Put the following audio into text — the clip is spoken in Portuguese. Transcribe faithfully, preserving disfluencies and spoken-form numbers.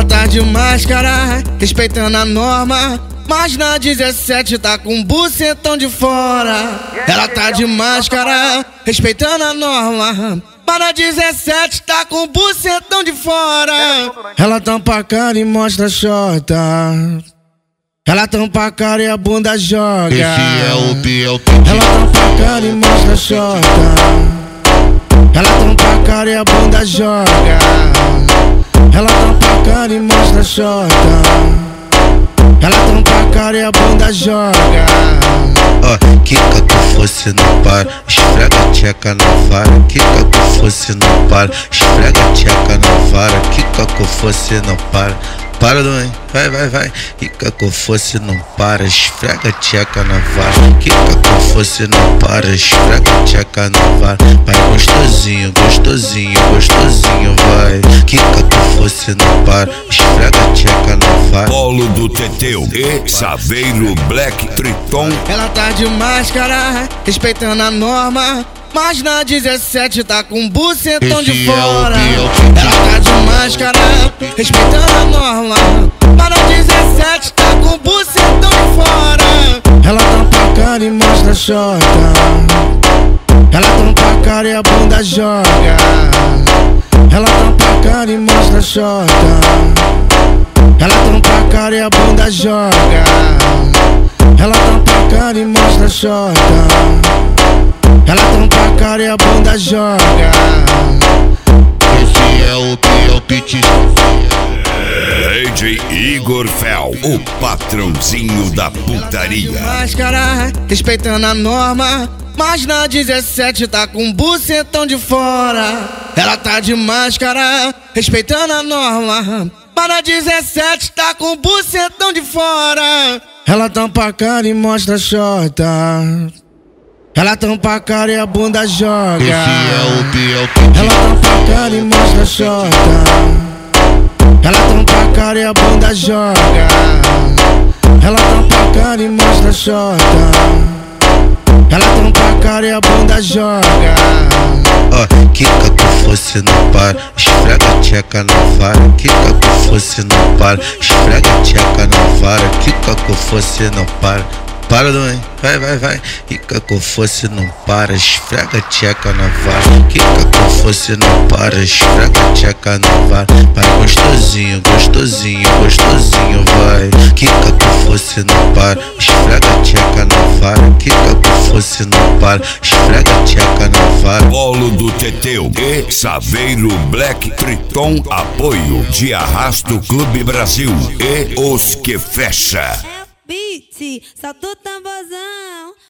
Ela tá de máscara, respeitando a norma, mas na dezessete tá com bucetão de fora. Ela tá de máscara, respeitando a norma, mas na dezessete tá com bucetão de fora. Ela tampa a cara e mostra a xota. Ela tampa a cara e a bunda joga. Esse é o Biel. Ela tampa a cara e mostra a xota. Ela tampa a cara e a bunda joga. Ela tampa a cara e mostra a xota. Ela tampa a cara e a bunda joga. Ó, oh, quica que fosse não para, esfrega a tcheca na vara. Quica que fosse não para, esfrega a tcheca na vara. Quica que fosse não para. Para, doente, vai, vai, vai. Quica que fosse não para, esfrega a tcheca na vara. Quica que fosse não para, esfrega a tcheca na vara. Vai gostosinho, gostosinho, gostosinho, vai. Quica que fosse não para, esfrega a tcheca na vara. Polo do Teteu e Saveiro Black Triton. Ela tá de máscara, respeitando a norma, mas na dezessete tá com bucetão Esse de é fora. o Ela tá de máscara, respeitando a norma, mas na dezessete tá com bucetão de fora. Ela tampa a cara e mostra a xota. Ela tampa a cara e a bunda joga. Ela tampa a cara e mostra a xota. Ela tampa a cara e a bunda joga. Ela tampa a cara e mostra a xota. Ela tampa a cara e a bunda joga. Esse é o Biel Pitch. D J Igor Fel, o patrãozinho da putaria. Máscara, respeitando a norma, mas na dezessete tá com bucetão de fora. Ela tá de máscara, respeitando a norma, mas na dezessete tá com bucetão de fora. Ela tampa a cara e mostra a xota. Ela tampa a cara e a bunda joga. Esse é o Biel. Ela tampa a cara e mostra a xota. Ela tampa a cara e a bunda joga. Ela tampa a cara e mostra a xota. Ela tampa a cara e a bunda joga. Ó, oh, quica que fosse não para, esfrega a tcheca na vara. Quica que fosse não para, esfrega a tcheca na vara. Quica que fosse não para. Para, doente, vai, vai, vai. Quica que fosse não para, esfrega a tcheca na vara. Quica que fosse não para, esfrega a tcheca na vara. Vai gostosinho, gostosinho, gostosinho, vai. Quica que fosse não para, esfrega a tcheca na vara. Quica que fosse não para, esfrega a tcheca na vara. Polo do Teteu e Saveiro Black Triton. Apoio de Arrasto Clube Brasil e Os Que Fecha. Beat, solta o tamborzão.